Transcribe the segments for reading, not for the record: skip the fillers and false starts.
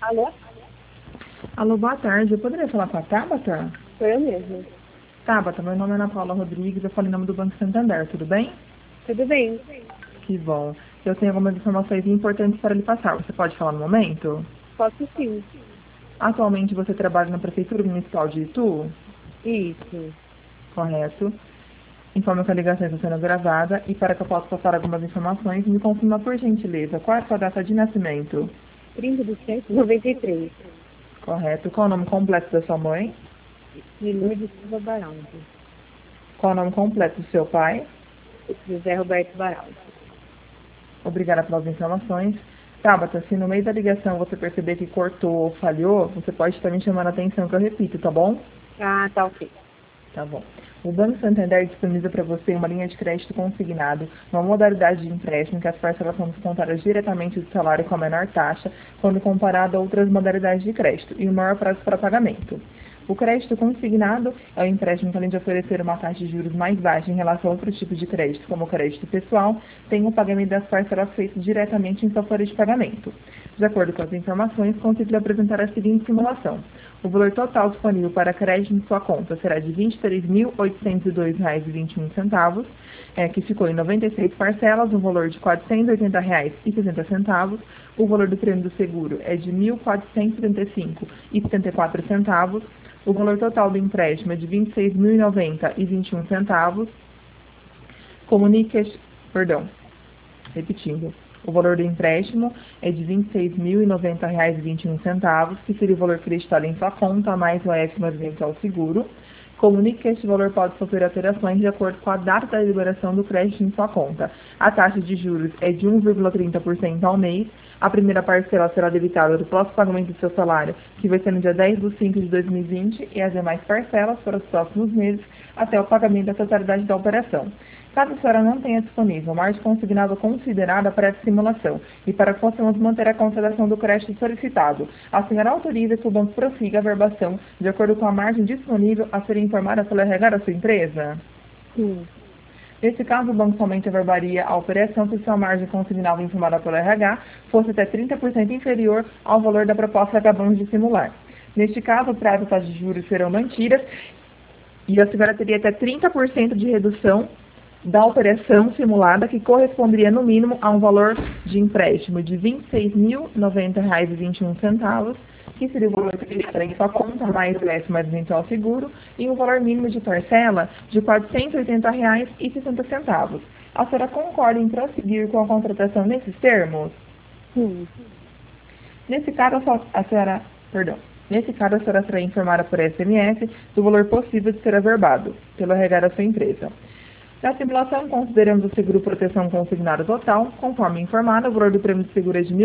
Alô? Alô, boa tarde. Eu poderia falar com a Tabata? Sou eu mesmo. Tabata, meu nome é Ana Paula Rodrigues, eu falo em nome do Banco Santander, tudo bem? Tudo bem? Que bom. Eu tenho algumas informações importantes para lhe passar. Você pode falar no momento? Posso sim. Atualmente você trabalha na Prefeitura Municipal de Itu? Isso. Correto. Informo que a ligação está sendo gravada e para que eu possa passar algumas informações, me confirma por gentileza qual é a sua data de nascimento? 30 de 7 de 93. Correto. Qual é o nome completo da sua mãe? Milur de Silva Baraldi. Qual é o nome completo do seu pai? José Roberto Baraldi. Obrigada pelas informações. Tabata, se no meio da ligação você perceber que cortou ou falhou, você pode estar me chamando a atenção que eu repito, tá bom? Ah, tá ok. Tá bom. O Banco Santander disponibiliza para você uma linha de crédito consignado, uma modalidade de empréstimo que as parcelas são descontadas diretamente do salário com a menor taxa, quando comparado a outras modalidades de crédito, e o maior prazo para pagamento. O crédito consignado é o empréstimo que, além de oferecer uma taxa de juros mais baixa em relação a outros tipos de crédito, como o crédito pessoal, tem o pagamento das parcelas feito diretamente em sua folha de pagamento. De acordo com as informações, consigo lhe apresentar a seguinte simulação. O valor total disponível para crédito em sua conta será de R$ 23.802,21, que ficou em 96 parcelas, um valor de R$ 480,60. O valor do prêmio do seguro é de R$ 1.475,74. O valor total do empréstimo é de R$ 26.090,21. Comunique, perdão, repetindo. O valor do empréstimo é de R$ 26.090,21, que seria o valor creditado em sua conta, mais o AF mais ao seguro. Comunique que este valor pode sofrer alterações de acordo com a data da liberação do crédito em sua conta. A taxa de juros é de 1,30% ao mês. A primeira parcela será debitada do próximo pagamento do seu salário, que vai ser no dia 10/5/2020, e as demais parcelas para os próximos meses, até o pagamento da totalidade da operação. Caso a senhora não tenha disponível margem consignada considerada para essa simulação e para que possamos manter a consideração do crédito solicitado, a senhora autoriza que o banco prossiga a verbação de acordo com a margem disponível a ser informada pelo RH da sua empresa? Sim. Nesse caso, o banco somente averbaria a operação se sua margem consignada informada pelo RH fosse até 30% inferior ao valor da proposta que acabamos de simular. Neste caso, o prazo e a taxa de juros serão mantidas e a senhora teria até 30% de redução da operação simulada, que corresponderia no mínimo a um valor de empréstimo de R$ 26.090,21, que seria o valor que está em sua conta, mais o S mais eventual seguro, e um valor mínimo de parcela de R$ 480,60. A senhora concorda em prosseguir com a contratação nesses termos? Sim. Nesse caso, Nesse caso, a senhora será informada por SMS do valor possível de ser averbado pelo RH da sua empresa. Na simulação, consideramos o seguro proteção consignado total, conforme informado, o valor do prêmio de seguro é de R$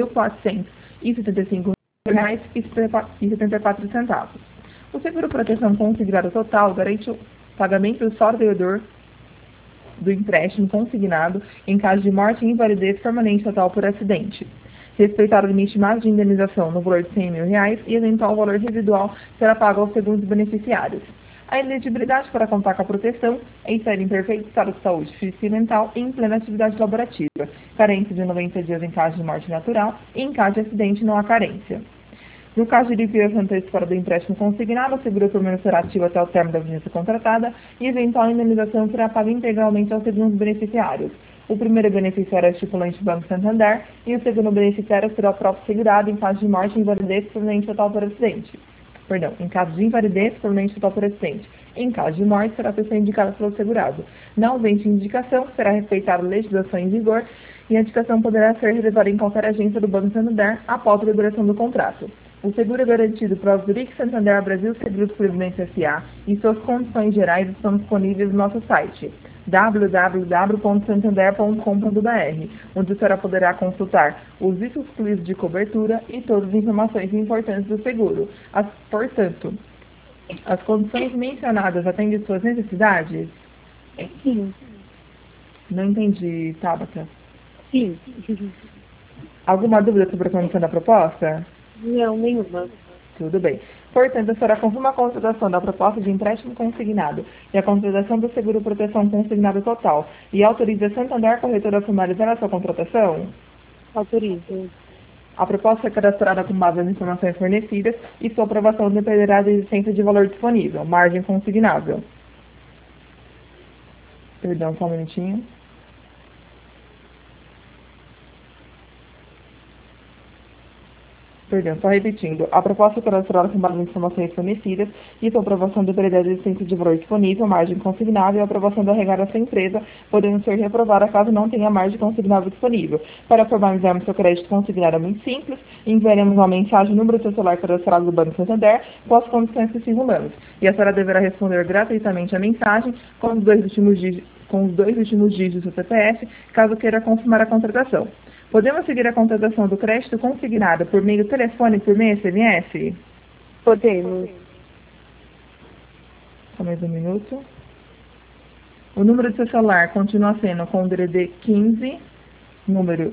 1.475,74. O seguro proteção consignado total garante o pagamento do saldo devedor do empréstimo consignado em caso de morte e invalidez permanente total por acidente. Respeitar o limite máximo de indenização no valor de R$ 100.000 e eventual valor residual será pago aos segundos beneficiários. A elegibilidade para contar com a proteção é estar em perfeito estado de saúde física e mental e em plena atividade laborativa. Carência de 90 dias em caso de morte natural e em caso de acidente não há carência. No caso de liquidação antecipada do empréstimo consignado, o seguro permanecerá ativo até o término da vigência contratada e eventual indenização será paga integralmente aos segundos beneficiários. O primeiro beneficiário é o estipulante Banco Santander e o segundo beneficiário será o próprio segurado em caso de morte, invalidez, permanente total por acidente. Em caso de invalidez, permanente total por acidente. Em caso de morte, será a pessoa indicada pelo segurado. Na ausência de indicação, será respeitada a legislação em vigor e a indicação poderá ser realizada em qualquer agência do Banco Santander após a liberação do contrato. O seguro é garantido pela Zurich Santander Brasil Seguros Previdência S.A. e suas condições gerais estão disponíveis no nosso site www.santander.com.br, onde a senhora poderá consultar os riscos excluídos de cobertura e todas as informações importantes do seguro. Portanto, as condições mencionadas atendem suas necessidades? Sim. Não entendi, Tabata. Sim. Alguma dúvida sobre a condição da proposta? Não, nenhuma. Tudo bem. Portanto, a senhora confirma a contratação da proposta de empréstimo consignado e a contratação do seguro proteção consignado total e autoriza a Santander Corretora a formalizar a sua contratação? Autorizo. A proposta é cadastrada com base nas informações fornecidas e sua aprovação dependerá da existência de valor disponível, margem consignável. Perdão, só um minutinho. Perdão, só repetindo. A proposta é cadastrada com base nas informações fornecidas e sua aprovação dependerá da existência de valor disponível, margem consignável e a aprovação da regada dessa empresa, podendo ser reprovada caso não tenha margem consignável disponível. Para formalizarmos seu crédito consignado é muito simples, enviaremos uma mensagem no número do seu celular cadastrado do Banco Santander com as condições que simulamos. E a senhora deverá responder gratuitamente a mensagem com os dois últimos dígitos do CPF, caso queira confirmar a contratação. Podemos seguir a contratação do crédito consignado por meio telefone, por meio SMS? Podemos. Só mais um minuto. O número do seu celular continua sendo com o DDD 15, número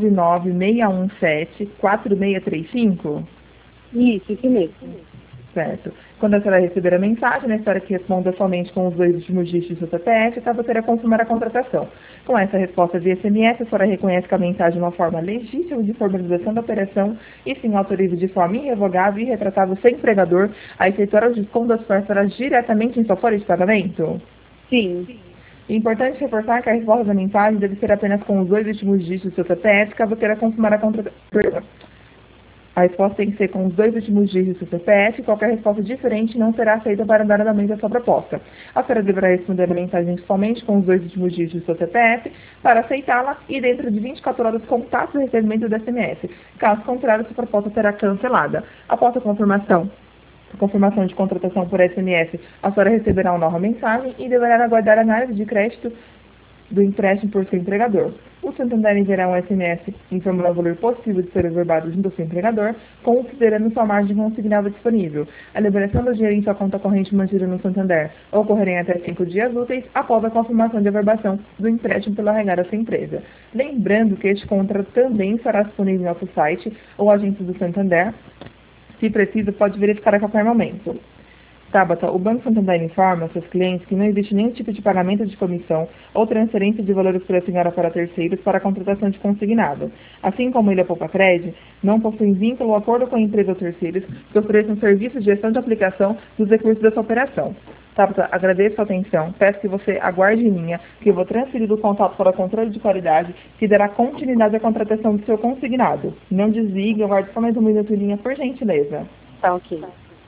99617-4635? Isso mesmo. Certo. Quando a senhora receber a mensagem, espero que responda somente com os dois últimos dígitos do CPF, caso queira confirmar a contratação. Com essa resposta via SMS, a senhora reconhece que a mensagem é uma forma legítima de formalização da operação e sim autoriza de forma irrevogável e retratável sem empregador a efetuar o desconto das parcelas diretamente em sua folha de pagamento? Sim. É importante reforçar que a resposta da mensagem deve ser apenas com os dois últimos dígitos do seu CPF, caso queira confirmar a contratação. A resposta tem que ser com os dois últimos dígitos do CPF e qualquer resposta diferente não será aceita para dar andamento à sua proposta. A senhora deverá responder a mensagem somente com os dois últimos dígitos do seu CPF para aceitá-la e dentro de 24 horas contatos o recebimento do SMS. Caso contrário, sua proposta será cancelada. Após a confirmação de contratação por SMS, a senhora receberá uma nova mensagem e deverá aguardar a análise de crédito do empréstimo por seu empregador. O Santander enviará um SMS informando o valor possível de ser reservado junto ao seu empregador, considerando sua margem consignável disponível. A liberação do dinheiro em sua conta corrente mantida no Santander ocorrerá em até 5 dias úteis após a confirmação de averbação do empréstimo pela regada dessa empresa. Lembrando que este contrato também estará disponível em nosso site ou agência do Santander. Se preciso, pode verificar a qualquer momento. Tabata, o Banco Santander informa seus clientes que não existe nenhum tipo de pagamento de comissão ou transferência de valores por senhora para terceiros para a contratação de consignado. Assim como ele, a Poupa-Cred, não possui vínculo ou acordo com a empresa ou terceiros que ofereçam serviços de gestão de aplicação dos recursos dessa operação. Tabata, agradeço a atenção. Peço que você aguarde em linha, que eu vou transferir o contato para o controle de qualidade, que dará continuidade à contratação do seu consignado. Não desligue, aguarde só mais um minuto em linha, por gentileza. Tá ok.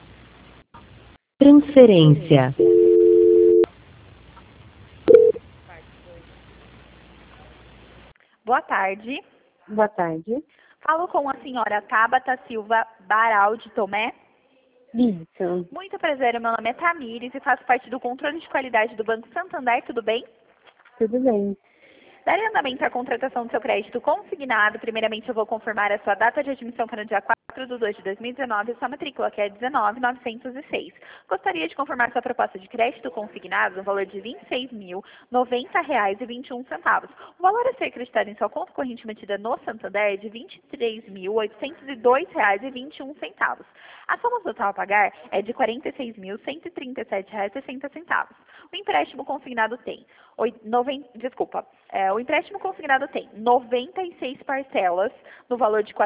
Transferência. Boa tarde. Boa tarde. Falo com a senhora Tabata Silva Baraldi Tomé. Isso. Muito prazer, meu nome é Tamires e faço parte do controle de qualidade do Banco Santander, tudo bem? Tudo bem. Darei andamento à contratação do seu crédito consignado. Primeiramente, eu vou confirmar a sua data de admissão, que é no dia 4/2/2019, e sua matrícula, que é 19906. Gostaria de confirmar sua proposta de crédito consignado no valor de R$ 26.090,21. O valor a ser acreditado em sua conta corrente mantida no Santander é de R$ 23.802,21. A soma total a pagar é de R$ 46.137,60. O empréstimo consignado tem o empréstimo consignado tem 96 parcelas no valor de R$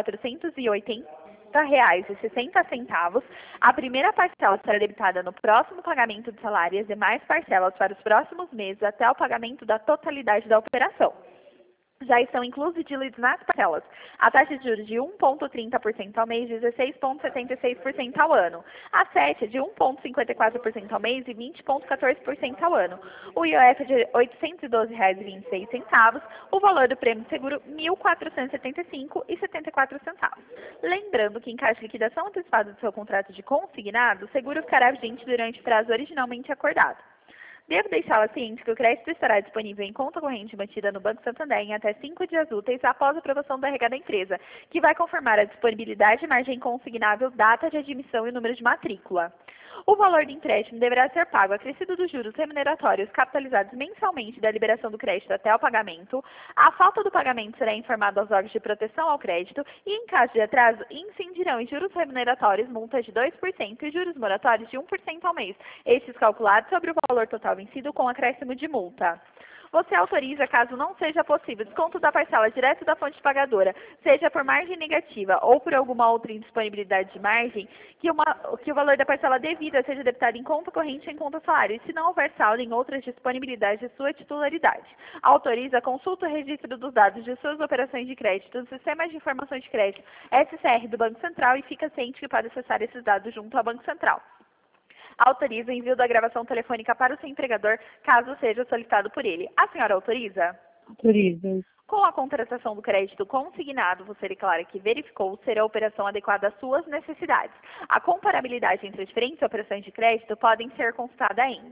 480,60. A primeira parcela será debitada no próximo pagamento do salário e as demais parcelas para os próximos meses até o pagamento da totalidade da operação. Já estão inclusos diluídos nas parcelas a taxa de juros de 1,30% ao mês e 16,76% ao ano. A 7 é de 1,54% ao mês e 20,14% ao ano. O IOF é de R$ 812,26. O valor do prêmio de seguro, R$ 1.475,74. Lembrando que em caso de liquidação antecipada do seu contrato de consignado, o seguro ficará vigente durante o prazo originalmente acordado. Devo deixá-la ciente que o crédito estará disponível em conta corrente mantida no Banco Santander em até 5 dias úteis após a aprovação da regada da empresa, que vai confirmar a disponibilidade, margem consignável, data de admissão e número de matrícula. O valor do empréstimo deverá ser pago acrescido dos juros remuneratórios capitalizados mensalmente da liberação do crédito até o pagamento. A falta do pagamento será informado aos órgãos de proteção ao crédito e, em caso de atraso, incidirão em juros remuneratórios multas de 2% e juros moratórios de 1% ao mês, estes calculados sobre o valor total vencido com acréscimo de multa. Você autoriza, caso não seja possível, desconto da parcela direto da fonte pagadora, seja por margem negativa ou por alguma outra indisponibilidade de margem, que o valor da parcela devida seja debitado em conta corrente ou em conta salário, e se não houver saldo em outras disponibilidades de sua titularidade. Autoriza a consulta e registro dos dados de suas operações de crédito no Sistema de Informação de Crédito SCR do Banco Central e fica ciente que pode acessar esses dados junto ao Banco Central. Autoriza o envio da gravação telefônica para o seu empregador, caso seja solicitado por ele. A senhora autoriza? Autoriza. Com a contratação do crédito consignado, você declara que verificou ser a operação adequada às suas necessidades. A comparabilidade entre as diferentes operações de crédito podem ser consultada em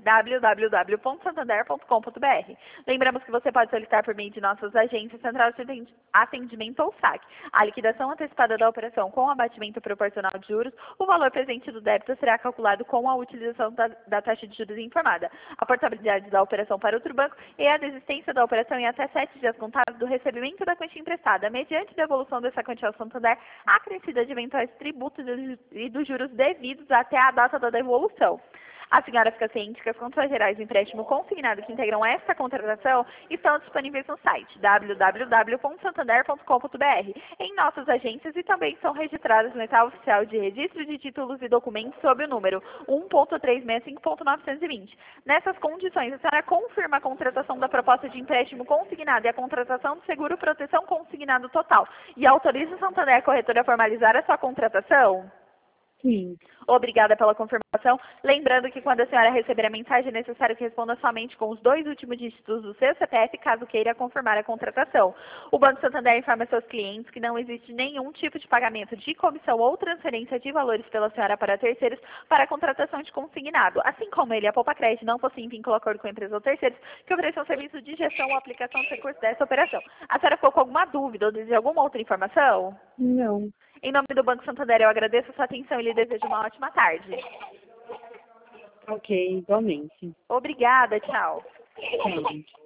www.santander.com.br. Lembramos que você pode solicitar por meio de nossas agências Central de Atendimento ou SAC. A liquidação antecipada da operação com abatimento proporcional de juros, o valor presente do débito será calculado com a utilização da taxa de juros informada. A portabilidade da operação para outro banco e a desistência da operação em até 7 dias contados do recebimento da quantia emprestada, mediante devolução dessa quantia ao Santander, acrescida de eventuais tributos e dos juros devidos até a data da devolução. A senhora fica ciente que as contas gerais do empréstimo consignado que integram esta contratação estão disponíveis no site www.santander.com.br, em nossas agências e também são registradas no edital oficial de registro de títulos e documentos sob o número 1.365.920. Nessas condições, a senhora confirma a contratação da proposta de empréstimo consignado e a contratação do seguro proteção consignado total e autoriza o Santander Corretora a formalizar a sua contratação? Sim. Obrigada pela confirmação. Lembrando que quando a senhora receber a mensagem, é necessário que responda somente com os 2 últimos dígitos do seu CPF, caso queira confirmar a contratação. O Banco Santander informa seus clientes que não existe nenhum tipo de pagamento de comissão ou transferência de valores pela senhora para terceiros para a contratação de consignado, assim como ele e a Poupa Crédito não possuem vínculo acordo com a empresa ou terceiros que ofereçam serviço de gestão ou aplicação dos recursos dessa operação. A senhora ficou com alguma dúvida ou deseja alguma outra informação? Não. Em nome do Banco Santander, eu agradeço a sua atenção e lhe desejo uma ótima tarde. Ok, igualmente. Obrigada, tchau. Tchau.